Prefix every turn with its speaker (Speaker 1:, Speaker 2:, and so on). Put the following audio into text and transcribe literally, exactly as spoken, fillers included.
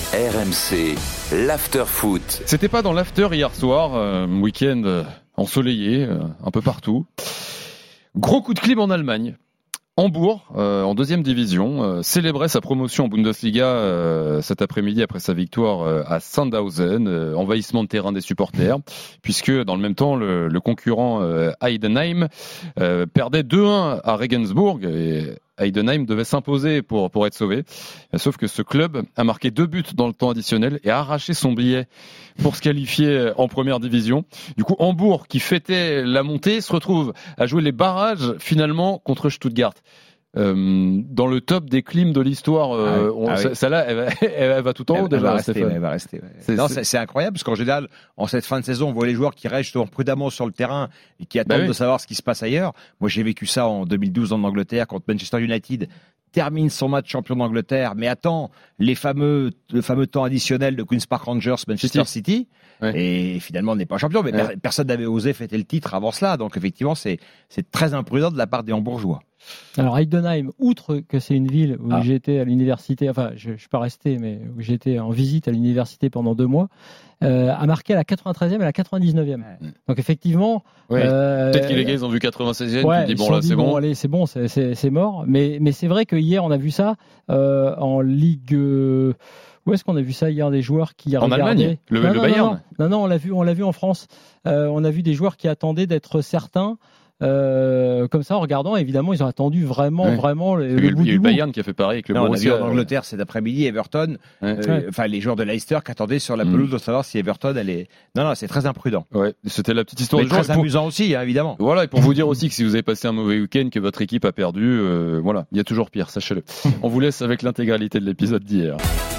Speaker 1: R M C, l'after foot.
Speaker 2: C'était pas dans l'after hier soir, euh, week-end euh, ensoleillé, euh, un peu partout. Gros coup de clim en Allemagne. Hambourg, euh, en deuxième division, euh, célébrait sa promotion en Bundesliga euh, cet après-midi après sa victoire euh, à Sandhausen, euh, envahissement de terrain des supporters, puisque dans le même temps, le, le concurrent euh, Heidenheim euh, perdait deux un à Regensburg et Heidenheim devait s'imposer pour, pour être sauvé. Sauf que ce club a marqué deux buts dans le temps additionnel et a arraché son billet pour se qualifier en première division. Du coup, Hambourg, qui fêtait la montée, se retrouve à jouer les barrages finalement contre Stuttgart. Euh, dans le top des clims de l'histoire, euh,
Speaker 3: ah oui. Ah oui.
Speaker 2: celle-là, elle va, elle va tout en
Speaker 3: elle,
Speaker 2: haut déjà.
Speaker 3: Elle va rester, elle va rester. Ouais. C'est, non, c'est... c'est incroyable parce qu'en général, en cette fin de saison, on voit les joueurs qui restent justement prudemment sur le terrain et qui attendent bah oui. de savoir ce qui se passe ailleurs. Moi, j'ai vécu ça en deux mille douze en Angleterre quand Manchester United termine son match champion d'Angleterre, mais attend les fameux, le fameux temps additionnel de Queen's Park Rangers, Manchester City, City ouais. et finalement on n'est pas champion, mais ouais. per- personne n'avait osé fêter le titre avant cela, donc effectivement c'est, c'est très imprudent de la part des Hambourgeois.
Speaker 4: Alors Heidenheim, outre que c'est une ville où ah. j'étais à l'université, enfin je ne suis pas resté, mais où j'étais en visite à l'université pendant deux mois, euh, a marqué à la quatre-vingt-treizième et à la quatre-vingt-dix-neuvième. Ouais. Donc effectivement...
Speaker 2: Ouais.
Speaker 4: Euh,
Speaker 2: Peut-être que les gars ils ont vu quatre-vingt-seizième,
Speaker 4: ouais,
Speaker 2: tu dis bon là
Speaker 4: dit,
Speaker 2: c'est bon.
Speaker 4: bon. Allez, c'est bon, c'est, c'est, c'est mort. Mais, mais c'est vrai que hier on a vu ça euh, en Ligue... Euh, où est-ce qu'on a vu ça hier, des joueurs qui
Speaker 2: en
Speaker 4: regardaient...
Speaker 2: Allemagne, le,
Speaker 4: non,
Speaker 2: le
Speaker 4: non,
Speaker 2: Bayern.
Speaker 4: Non, non, non, on l'a vu, on l'a vu en France. Euh, on a vu des joueurs qui attendaient d'être certains. Euh, comme ça, en regardant, évidemment, ils ont attendu vraiment, ouais. vraiment le, le bout du bout. Il y a eu le
Speaker 2: Bayern qui a fait pareil avec le
Speaker 3: non,
Speaker 2: Borussia.
Speaker 3: On a vu en Angleterre cet après-midi, Everton, ouais. euh, enfin ouais. les joueurs de Leicester qui attendaient sur la pelouse mmh. de savoir si Everton allait. Non, non, c'est très imprudent.
Speaker 2: Ouais, c'était la petite histoire.
Speaker 3: Mais
Speaker 2: de
Speaker 3: très
Speaker 2: joueur.
Speaker 3: amusant pour... aussi, hein, évidemment.
Speaker 2: Voilà, et pour vous dire aussi que si vous avez passé un mauvais week-end, que votre équipe a perdu, euh, voilà, il y a toujours pire, sachez-le. On vous laisse avec l'intégralité de l'épisode d'hier.